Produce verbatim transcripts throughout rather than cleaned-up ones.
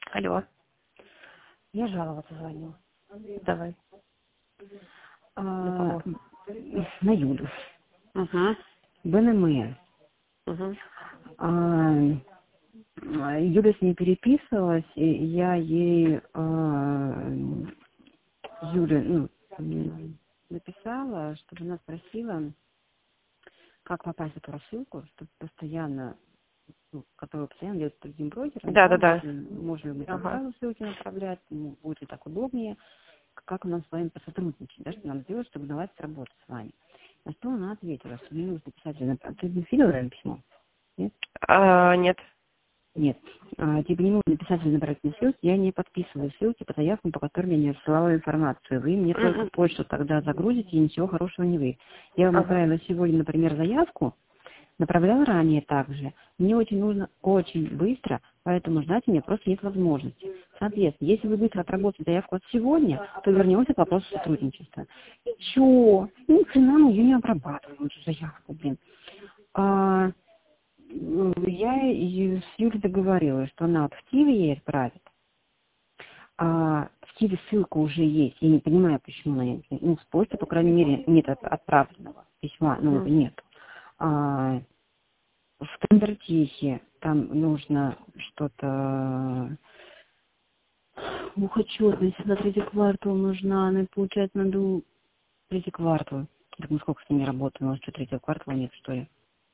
Алло, Я жаловаться звоню. давай. А, На кого? на Юлю. Угу. БНМ. Угу. А, Юля с ней переписывалась, и я ей а, Юле ну, м, написала, чтобы она спросила, как попасть в эту рассылку, чтобы постоянно, ну, которую постоянно идет с другим брокером, Да, да, да, да. можно, можно ли мы там Ага. сразу ссылки направлять, ну, будет ли так удобнее, как нам с вами посотрудничать, да, что нам сделать, чтобы давать работу с вами. На что она ответила, что мне нужно писать, а ты не видела это письмо? Нет? А, нет. Нет. А, тебе не нужно писать набирательные ссылки, я не подписываю ссылки по заявкам, по которым я не рассылала информацию. Вы мне только М-м. почту тогда загрузите, и ничего хорошего не вы. Я вам Ага. отправила сегодня, например, заявку, направляла ранее также. Мне очень нужно очень быстро, поэтому ждать у меня просто нет возможности. Соответственно, если вы быстро отработаете заявку от сегодня, то вернемся к вопросу сотрудничества. И чё? Ни хрена мы ее не обрабатываем, эту заявку, блин. А, м, я и с Юлей договорилась, что она вот в Киеве ей отправит, а в Киеве ссылка уже есть. Я не понимаю, почему она нет. Ну, с почты, по крайней мере, нет от- отправленного письма, ну, его Мгм. нет. А, в Кондратихе там нужно что-то... Ух, отчетность на третий квартал нужна, она получается надо третий квартал. Так мы сколько с ними работаем, у нас что, третьего квартала нет, что ли?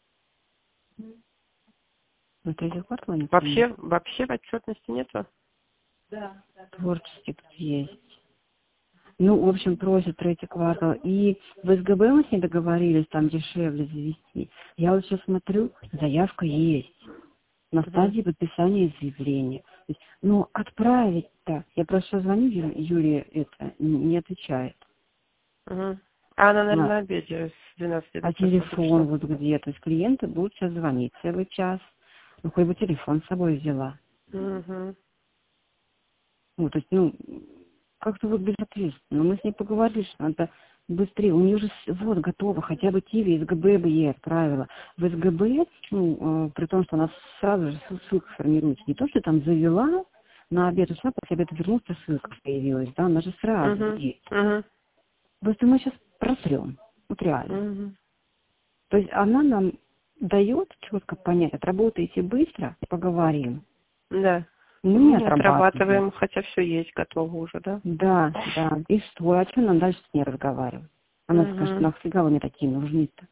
На третьего квартала нет, что ли, нет? Вообще, вообще в отчетности нету? Творческий тут есть. Ну, в общем, просят третий квартал. И в СГБ мы с ней договорились там дешевле завести. Я вот сейчас смотрю, заявка есть. На Угу. стадии подписания заявления. То есть, ну, отправить-то. Я просто звоню Ю- Юле, это, не не отвечает. Угу. А она, наверное, На, на обеде с двенадцати до а часов до телефон часов. вот где. То есть клиенты будут сейчас звонить целый час. Ну, хоть бы телефон с собой взяла. Угу. Ну, то есть, ну, как-то вот безответственно. Но мы с ней поговорили, что надо быстрее. У нее же с- вот готово, хотя бы ТИВИ, СГБ бы ей отправила. В СГБ, ну, э, при том, что она сразу же ссыл- ссылка формируется. Не то, что там завела, на обед ушла, после обеда вернулась, ссылка появилась, да, она же сразу Угу. есть. Угу. Просто мы сейчас протрем. Вот реально. Угу. То есть она нам дает четко понять, отработаете быстро, поговорим. Да. Мы не Мы не отрабатываем. отрабатываем, хотя все есть, готово уже, да? Да, да. И что? А что нам дальше с ней разговаривать? Она скажет, Угу. нафига вы мне такие нужны-то?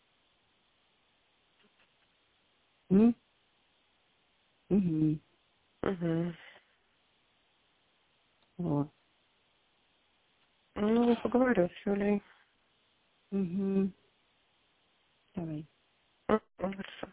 М? Угу. Угу. Вот. Ну, поговорю с Юлей. Угу. Давай. Мгм. Хорошо.